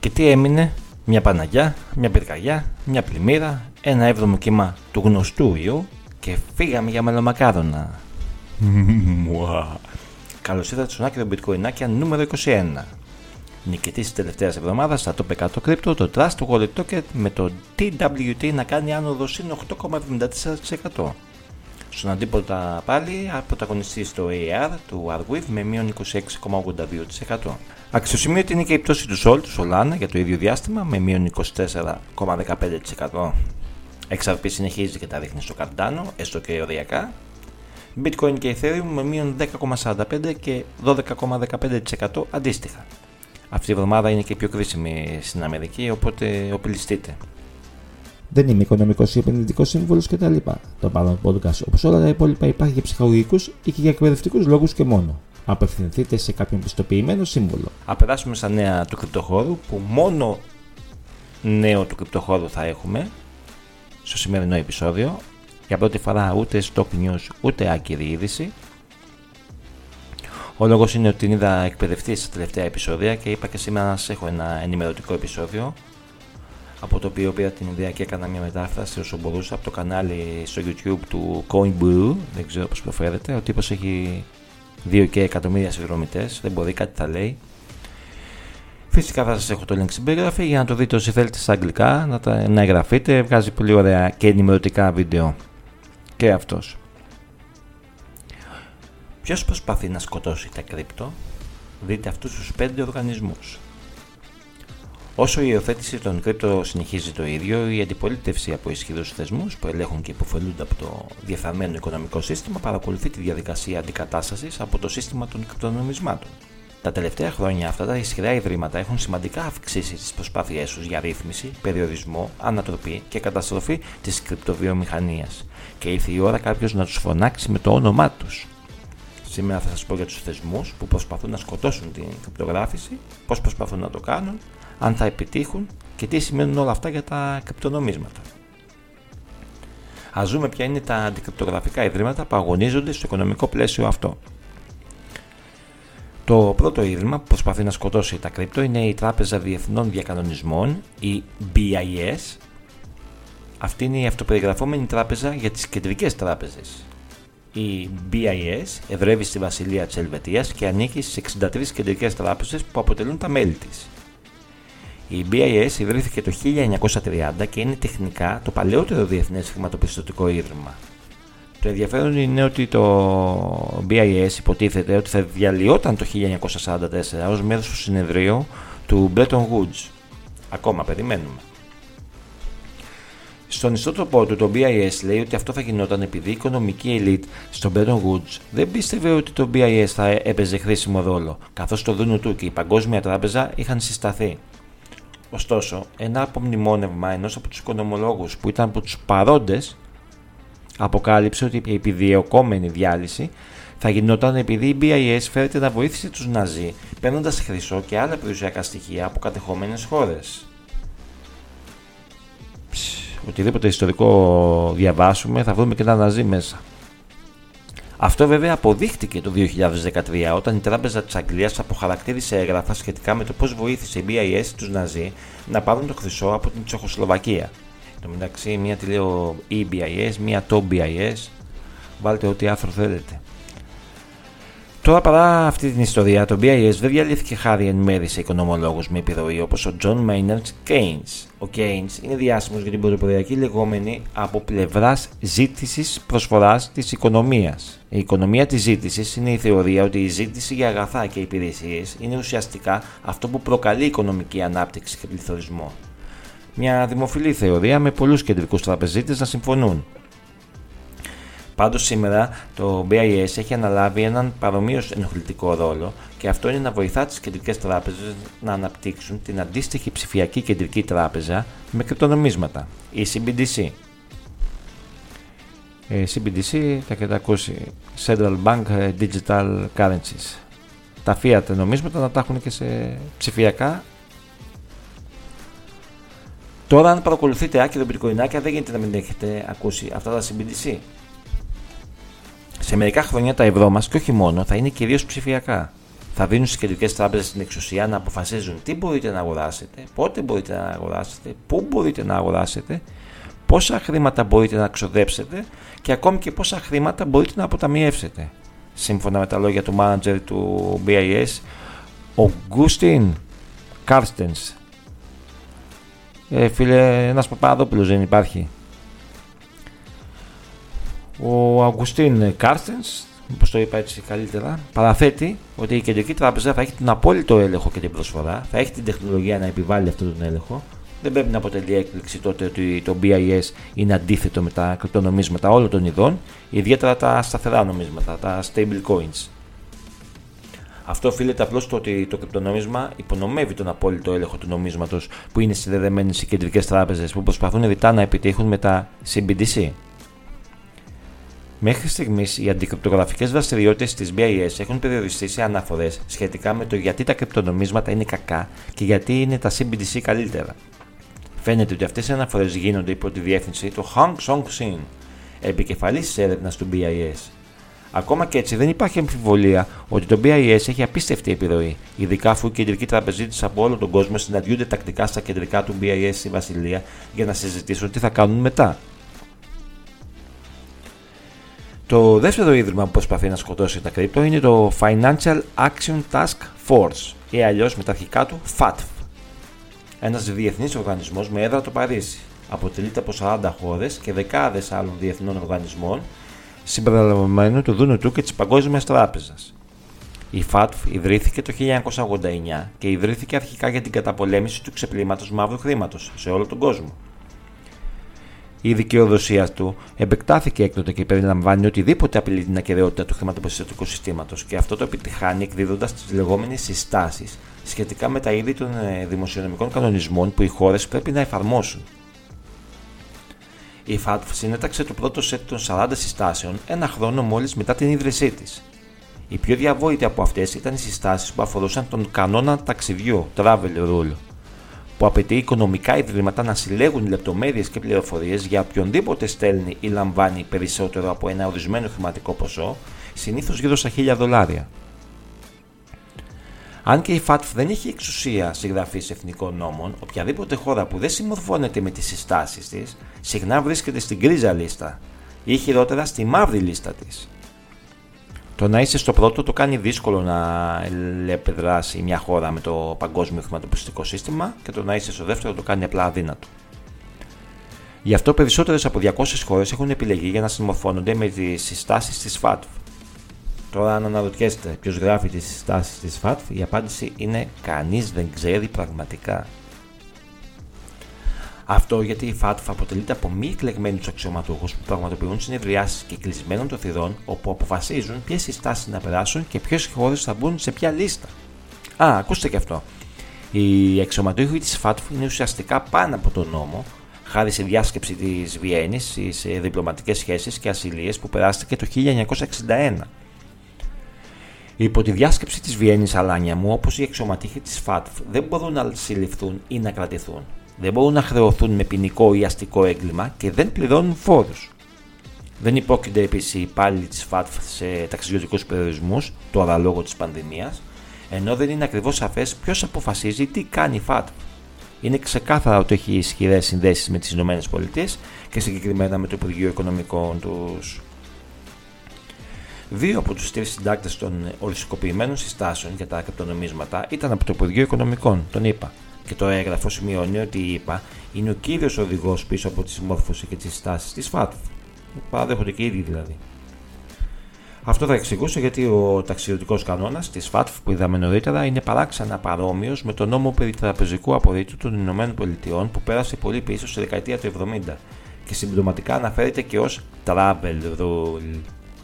Και τι έμεινε? Μια Παναγιά, μια πυρκαγιά, μια πλημμύρα, ένα έβδομο κύμα του γνωστού ιού και φύγαμε για μελομακάρονα. Καλώς ήρθατε στον άκυρο Bitcoinάκια νούμερο 21. Νικητής της τελευταίας εβδομάδας στα top 100 κρύπτο, το Trust Wallet Token με το TWT να κάνει άνοδο συν 8,74%. Στον αντίποδα πάλι, πρωταγωνιστής στο AR του Arweave με μείον 26,82%. Αξιοσημείωτη είναι και η πτώση του Sol, του Solana για το ίδιο διάστημα με μείον 24,15%. XRP συνεχίζει και τα ρίχνει στο Cardano, έστω και οριακά. Bitcoin και Ethereum με μείον 10,45% και 12,15% αντίστοιχα. Αυτή η εβδομάδα είναι και η πιο κρίσιμη στην Αμερική, οπότε οπλιστείτε. Δεν είμαι οικονομικός ή επενδυτικός σύμβουλος κτλ. Το παρόν podcast, όπως όλα τα υπόλοιπα, υπάρχει για ψυχολογικούς ή και για εκπαιδευτικούς λόγους και μόνο. Απευθυνθείτε σε κάποιον πιστοποιημένο σύμβουλο. Α περάσουμε στα νέα του κρυπτοχώρου, που μόνο νέο του κρυπτοχώρου θα έχουμε στο σημερινό επεισόδιο. Για πρώτη φορά ούτε stock news ούτε άκυρη είδηση. Ο λόγος είναι ότι την είδα εκπαιδευτή στα τελευταία επεισόδια και είπα και σήμερα να σας έχω ένα ενημερωτικό επεισόδιο, από το οποίο πήρα την ιδέα και έκανα μια μετάφραση όσο μπορούσα από το κανάλι στο YouTube του Coinbrew, δεν ξέρω πώς προφέρεται. Ο τύπος έχει 2 και εκατομμύρια συνδρομητές, δεν μπορεί, κάτι θα λέει. Φυσικά θα σας έχω το link στην περιγραφή για να το δείτε όσοι θέλετε στα αγγλικά, να εγγραφείτε, βγάζει πολύ ωραία και ενημερωτικά βίντεο και αυτός. Ποιος προσπαθεί να σκοτώσει τα κρύπτο? Δείτε αυτούς τους 5 οργανισμούς. Όσο η υιοθέτηση των κρύπτο συνεχίζει το ίδιο, η αντιπολίτευση από ισχυρούς θεσμούς που ελέγχουν και υποφελούνται από το διεφθαρμένο οικονομικό σύστημα παρακολουθεί τη διαδικασία αντικατάστασης από το σύστημα των κρυπτονομισμάτων. Τα τελευταία χρόνια αυτά τα ισχυρά ιδρύματα έχουν σημαντικά αυξήσει τις προσπάθειές τους για ρύθμιση, περιορισμό, ανατροπή και καταστροφή της κρυπτοβιομηχανίας. Και ήρθε η ώρα κάποιος να τους φωνάξει με το όνομά τους. Σήμερα θα σας πω για τους θεσμούς που προσπαθούν να σκοτώσουν την κρυπτογράφηση, πώς προσπαθούν να το κάνουν, αν θα επιτύχουν και τι σημαίνουν όλα αυτά για τα κρυπτονομίσματα. Ας δούμε ποια είναι τα αντικρυπτογραφικά ιδρύματα που αγωνίζονται στο οικονομικό πλαίσιο αυτό. Το πρώτο ίδρυμα που προσπαθεί να σκοτώσει τα κρύπτο είναι η Τράπεζα Διεθνών Διακανονισμών, η BIS. Αυτή είναι η αυτοπεριγραφόμενη τράπεζα για τις κεντρικές τράπεζες. Η BIS εδρεύει στη Βασιλεία της Ελβετίας και ανήκει στις 63 κεντρικές τράπεζες που αποτελούν τα μέλη της. Η BIS ιδρύθηκε το 1930 και είναι τεχνικά το παλαιότερο διεθνές χρηματοπιστωτικό ίδρυμα. Το ενδιαφέρον είναι ότι το BIS υποτίθεται ότι θα διαλυόταν το 1944 ως μέρος του συνεδρίου του Bretton Woods. Ακόμα περιμένουμε. Στον ιστότοπο του το BIS λέει ότι αυτό θα γινόταν επειδή η οικονομική ελίτ στο Bretton Woods δεν πίστευε ότι το BIS θα έπαιζε χρήσιμο ρόλο, καθώς το Δούνου του και η Παγκόσμια Τράπεζα είχαν συσταθεί. Ωστόσο, ένα απομνημόνευμα ενός από τους οικονομολόγους που ήταν από τους παρόντες αποκάλυψε ότι η επιδιωκόμενη διάλυση θα γινόταν επειδή η BIS φέρεται να βοήθησε τους Ναζί παίρνοντας χρυσό και άλλα περιουσιακά στοιχεία από κατεχόμενες χώρες. Οτιδήποτε ιστορικό διαβάσουμε θα βρούμε και ένα Ναζί μέσα. Αυτό βέβαια αποδείχτηκε το 2013 όταν η Τράπεζα της Αγγλίας αποχαρακτήρισε έγγραφα σχετικά με το πώς βοήθησε η BIS τους Ναζί να πάρουν το χρυσό από την Τσεχοσλοβακία. Εν τω μεταξύ, μία τη λέω EBIS, μία το BIS, βάλτε ό,τι άρθρο θέλετε. Τώρα, παρά αυτή την ιστορία, το BIS δεν διαλύθηκε χάρη εν μέρει σε οικονομολόγους με επιρροή όπως ο John Maynard Keynes. Ο Keynes είναι διάσημος για την πρωτοποριακή λεγόμενη από πλευράς ζήτησης προσφοράς της οικονομίας. Η οικονομία της ζήτησης είναι η θεωρία ότι η ζήτηση για αγαθά και υπηρεσίες είναι ουσιαστικά αυτό που προκαλεί οικονομική ανάπτυξη και πληθωρισμό. Μια δημοφιλή θεωρία με πολλούς κεντρικούς τραπεζίτες να συμφωνούν. Πάντως σήμερα το BIS έχει αναλάβει έναν παρομοίως ενοχλητικό ρόλο και αυτό είναι να βοηθά τις κεντρικές τράπεζες να αναπτύξουν την αντίστοιχη ψηφιακή κεντρική τράπεζα με κρυπτονομίσματα, η CBDC. CBDC θα έχετε ακούσει, Central Bank Digital Currencies. Τα fiat νομίσματα να τα έχουν και σε ψηφιακά. Τώρα αν παρακολουθείτε άκυρο bitcoinάκια δεν γίνεται να μην έχετε ακούσει αυτά τα CBDC. Σε μερικά χρόνια τα ευρώ μας και όχι μόνο θα είναι κυρίως ψηφιακά. Θα δίνουν στις κεντρικές τράπεζες την εξουσία να αποφασίζουν τι μπορείτε να αγοράσετε, πότε μπορείτε να αγοράσετε, πού μπορείτε να αγοράσετε, πόσα χρήματα μπορείτε να ξοδέψετε και ακόμη και πόσα χρήματα μπορείτε να αποταμιεύσετε. Σύμφωνα με τα λόγια του manager του BIS, ο Γκούστιν Κάρστενς. Φίλε, ένας Παπαδόπουλος δεν υπάρχει. Ο Αγκουστίν Κάρστενς, όπως το είπα έτσι καλύτερα, παραθέτει ότι η κεντρική τράπεζα θα έχει τον απόλυτο έλεγχο και την προσφορά, θα έχει την τεχνολογία να επιβάλλει αυτόν τον έλεγχο. Δεν πρέπει να αποτελεί έκπληξη τότε ότι το BIS είναι αντίθετο με τα κρυπτονομίσματα όλων των ειδών, ιδιαίτερα τα σταθερά νομίσματα, τα stable coins. Αυτό οφείλεται απλώς στο ότι το κρυπτονόμισμα υπονομεύει τον απόλυτο έλεγχο του νομίσματος που είναι συνδεδεμένες οι κεντρικές τράπεζες που προσπαθούν ρητά να επιτύχουν με τα CBDC. Μέχρι στιγμής, οι αντικρυπτογραφικές δραστηριότητες της BIS έχουν περιοριστεί σε αναφορές σχετικά με το γιατί τα κρυπτονομίσματα είναι κακά και γιατί είναι τα CBDC καλύτερα. Φαίνεται ότι αυτές οι αναφορές γίνονται υπό τη διεύθυνση του Hang Song-Sin, επικεφαλής της έρευνας του BIS. Ακόμα και έτσι, δεν υπάρχει αμφιβολία ότι το BIS έχει απίστευτη επιρροή, ειδικά αφού οι κεντρικοί τραπεζίτες από όλο τον κόσμο συναντιούνται τακτικά στα κεντρικά του BIS στη Βασιλεία για να συζητήσουν τι θα κάνουν μετά. Το δεύτερο ίδρυμα που προσπαθεί να σκοτώσει τα κρύπτο είναι το Financial Action Task Force ή αλλιώς με τα αρχικά του FATF. Ένας διεθνής οργανισμός με έδρα το Παρίσι. Αποτελείται από 40 χώρες και δεκάδες άλλων διεθνών οργανισμών συμπεριλαμβανομένου του ΔΝΤ και της Παγκόσμιας Τράπεζας. Η FATF ιδρύθηκε το 1989 και ιδρύθηκε αρχικά για την καταπολέμηση του ξεπλήματος μαύρου χρήματος σε όλο τον κόσμο. Η δικαιοδοσία του επεκτάθηκε έκτοτε και περιλαμβάνει οτιδήποτε απειλεί την ακεραιότητα του χρηματοπιστωτικού συστήματος και αυτό το επιτυχάνει εκδίδοντας τις λεγόμενες συστάσεις σχετικά με τα είδη των δημοσιονομικών κανονισμών που οι χώρες πρέπει να εφαρμόσουν. Η FATF συνέταξε το πρώτο σετ των 40 συστάσεων ένα χρόνο μόλις μετά την ίδρυσή της. Η πιο διαβόητη από αυτές ήταν οι συστάσεις που αφορούσαν τον κανόνα ταξιδιού, travel rule, που απαιτεί οικονομικά ιδρύματα να συλλέγουν λεπτομέρειες και πληροφορίες για οποιονδήποτε στέλνει ή λαμβάνει περισσότερο από ένα ορισμένο χρηματικό ποσό, συνήθως γύρω στα $1,000. Αν και η FATF δεν έχει εξουσία συγγραφής εθνικών νόμων, οποιαδήποτε χώρα που δεν συμμορφώνεται με τις συστάσεις της, συχνά βρίσκεται στην γκρίζα λίστα ή χειρότερα στη μαύρη λίστα της. Το να είσαι στο πρώτο το κάνει δύσκολο να επεδράσει μια χώρα με το παγκόσμιο χρηματοπιστωτικό σύστημα και το να είσαι στο δεύτερο το κάνει απλά αδύνατο. Γι' αυτό περισσότερες από 200 χώρες έχουν επιλεγεί για να συμμορφώνονται με τις συστάσεις της FATF. Τώρα, αν αναρωτιέστε ποιος γράφει τις συστάσεις της FATF, η απάντηση είναι κανείς δεν ξέρει πραγματικά. Αυτό γιατί η FATF αποτελείται από μη εκλεγμένους αξιωματούχους που πραγματοποιούν συνεδριάσεις και κλεισμένων των θυρών, όπου αποφασίζουν ποιες συστάσεις να περάσουν και ποιες χώρες θα μπουν σε ποια λίστα. Ακούστε και αυτό. Οι αξιωματούχοι της FATF είναι ουσιαστικά πάνω από τον νόμο, χάρη σε διάσκεψη της Βιέννης, σε διπλωματικές σχέσεις και ασυλίες που περάστηκε το 1961. Υπό τη διάσκεψη της Βιέννης, Αλάνια μου, όπως οι αξιωματούχοι της FATF δεν μπορούν να συλληφθούν ή να κρατηθούν. Δεν μπορούν να χρεωθούν με ποινικό ή αστικό έγκλημα και δεν πληρώνουν φόρους. Δεν υπόκεινται επίσης οι υπάλληλοι της FATF σε ταξιδιωτικούς περιορισμούς, τώρα λόγω της πανδημίας, ενώ δεν είναι ακριβώς σαφές ποιος αποφασίζει τι κάνει η FATF. Είναι ξεκάθαρα ότι έχει ισχυρές συνδέσεις με τις ΗΠΑ και συγκεκριμένα με το Υπουργείο Οικονομικών τους. Δύο από τους 3 συντάκτες των οριστικοποιημένων συστάσεων για τα κρυπτονομίσματα ήταν από το Υπουργείο Οικονομικών, τον ΗΠΑ. Και το έγγραφο σημειώνει ότι η ΗΠΑ είναι ο κύριος οδηγός πίσω από τη συμμόρφωση και τις συστάσεις της FATF. Παραδέχονται και οι ίδιοι δηλαδή. Αυτό θα εξηγούσε γιατί ο ταξιδιωτικός κανόνας της FATF που είδαμε νωρίτερα είναι παράξενα παρόμοιος με τον νόμο περί τραπεζικού απορρίτου των ΗΠΑ που πέρασε πολύ πίσω στη δεκαετία του 70 και συμπληρωματικά αναφέρεται και ως travel rule.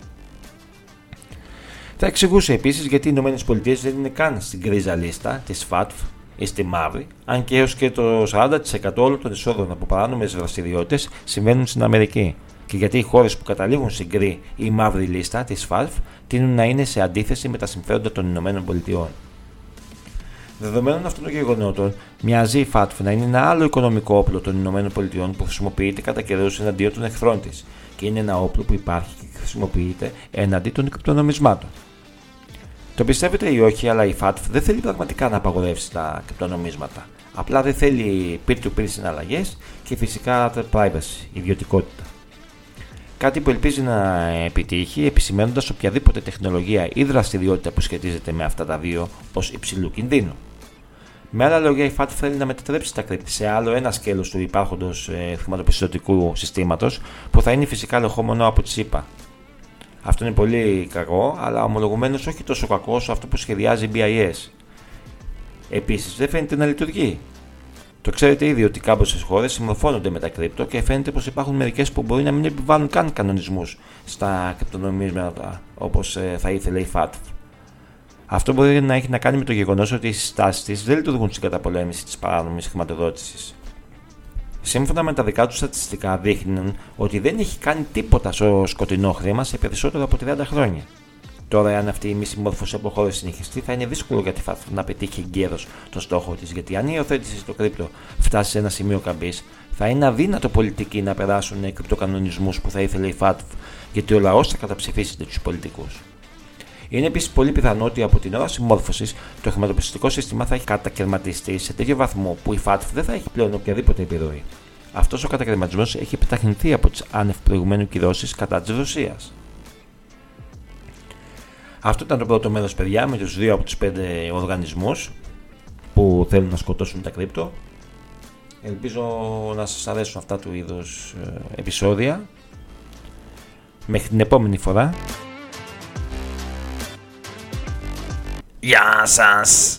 Θα εξηγούσε επίσης γιατί οι ΗΠΑ δεν είναι καν στην γκρίζα λίστα της FATF ή στη μαύρη, αν και έως και το 40% όλων των εισόδων από παράνομες δραστηριότητες συμβαίνουν στην Αμερική, και γιατί οι χώρες που καταλήγουν στην γκρι ή μαύρη λίστα της FATF τείνουν να είναι σε αντίθεση με τα συμφέροντα των ΗΠΑ. Δεδομένων αυτών των γεγονότων, μοιάζει η FATF να είναι ένα άλλο οικονομικό όπλο των ΗΠΑ που χρησιμοποιείται κατά καιρούς εναντίον των εχθρών της, και είναι ένα όπλο που υπάρχει και χρησιμοποιείται εναντί των κρυπτονομισμάτων. Το πιστεύετε ή όχι, αλλά η FATF δεν θέλει πραγματικά να απαγορεύσει τα κρυπτονομίσματα. Απλά δεν θέλει peer-to-peer συναλλαγές και φυσικά privacy, ιδιωτικότητα. Κάτι που ελπίζει να επιτύχει επισημαίνοντας οποιαδήποτε τεχνολογία ή δραστηριότητα που σχετίζεται με αυτά τα δύο ως υψηλού κινδύνου. Με άλλα λόγια, η FATF θέλει να μετατρέψει τα κρύπτη σε άλλο ένα σκέλος του υπάρχοντος χρηματοπιστωτικού συστήματος που θα είναι φυσικά ελεγχόμενο από τις ΗΠΑ. Αυτό είναι πολύ κακό, αλλά ομολογουμένως όχι τόσο κακό όσο αυτό που σχεδιάζει η BIS. Επίσης, δεν φαίνεται να λειτουργεί. Το ξέρετε ήδη ότι κάμποσες χώρες συμμορφώνονται με τα κρύπτο και φαίνεται πως υπάρχουν μερικές που μπορεί να μην επιβάλλουν καν κανονισμούς στα κρυπτονομίσματα όπως θα ήθελε η FATF. Αυτό μπορεί να έχει να κάνει με το γεγονός ότι οι συστάσεις της δεν λειτουργούν στην καταπολέμηση της παράνομης χρηματοδότησης. Σύμφωνα με τα δικά του στατιστικά, δείχνουν ότι δεν έχει κάνει τίποτα στο σκοτεινό χρήμα σε περισσότερο από 30 χρόνια. Τώρα, αν αυτή η μη συμμόρφωση από χώρες συνεχιστεί, θα είναι δύσκολο για τη FATF να πετύχει εγκαίρως τον στόχο της, γιατί αν η υιοθέτηση στο κρύπτο φτάσει σε ένα σημείο καμπής, θα είναι αδύνατο πολιτικοί να περάσουν κρυπτοκανονισμούς που θα ήθελε η FATF, γιατί ο λαός θα καταψηφίσει τέτοιους πολιτικούς. Είναι επίσης πολύ πιθανό ότι από την ώρα συμμόρφωσης το χρηματοπιστωτικό σύστημα θα έχει κατακαιρματιστεί σε τέτοιο βαθμό που η FATF δεν θα έχει πλέον οποιαδήποτε επιρροή. Αυτός ο κατακαιρματισμός έχει επιταχυνθεί από τις άνευ προηγουμένου κυρώσεις κατά της Ρωσίας. Αυτό ήταν το πρώτο μέρος, παιδιά, με τους 2 από τους 5 οργανισμούς που θέλουν να σκοτώσουν τα κρύπτο. Ελπίζω να σας αρέσουν αυτά του είδους επεισόδια. Μέχρι την επόμενη φορά. Γεια σας!